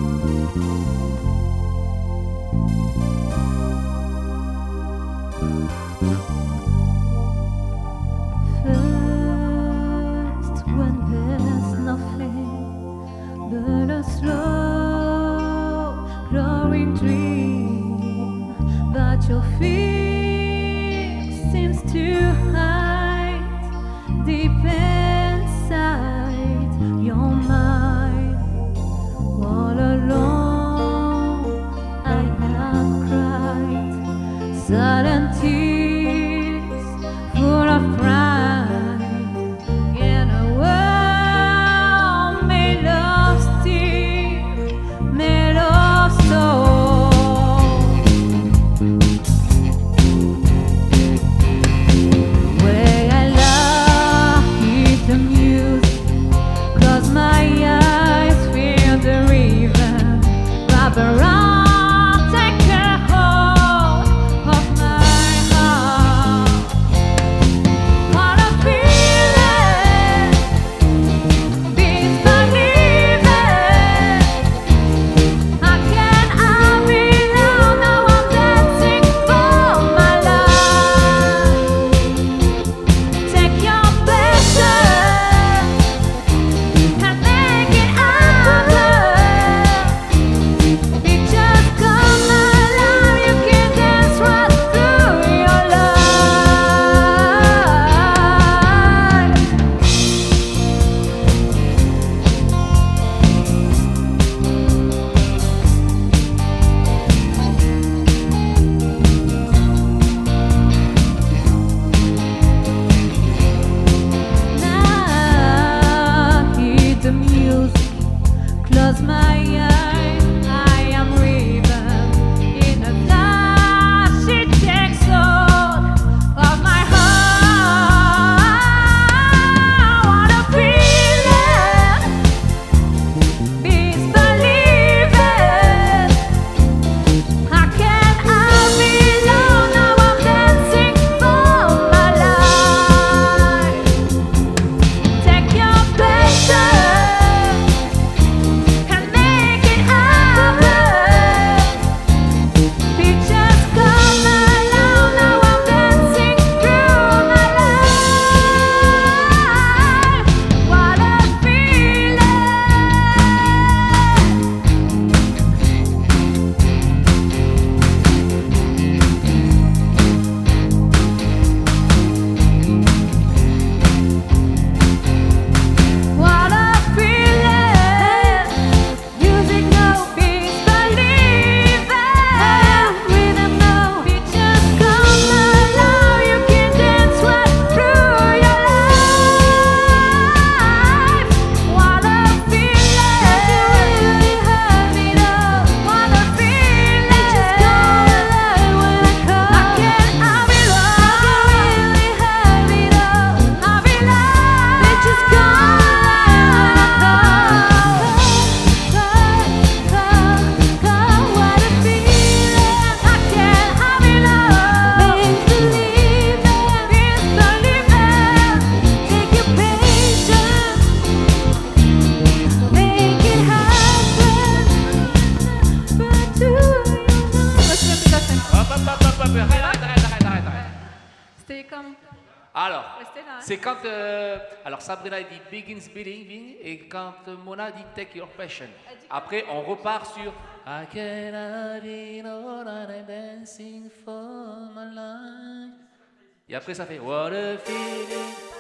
First, when there's nothing but a slow growing dream that your fear seems to hide deep inside your mind. All alone I have cried silent tears full of pride in a world made of steel, made of stone. Where I lie, hear the music, close my eyes, feel the river wrap around, take a hold of my heart. What a feeling, this believing. How can I be alone? Now I'm dancing for my life. Take your pleasure and make it happen. It just come alive. You can dance right through your life. Now hear the music, close my eyes. I am river in a flash. It takes hold of my heart. What a feeling, this believing. How can I be alone? Now I'm dancing for my life. Take your pleasure and make it happen. It just come along. Now I'm dancing through my life. What a feeling. What a feeling. Music, no peace, believing. Rhythm, no. It just come alive. You can dance right through your life. What a feeling. You have it all. What a feeling. It just come alive when I call. I can't have it all. I really have it all. Have it all. It just come alive when I call. What a feeling. I can't have it all. Make believe it. Take your patience. Make it happen. But do you know? Hop, hop, hop, hop, hop, arrête. C'était comme. Alors, Restez là, hein. c'est quand. Alors, Sabrina dit begins believing et quand Mona dit take your passion. Après, on repart sur I cannot be no I'm dancing for my life. Et après, ça fait what a feeling.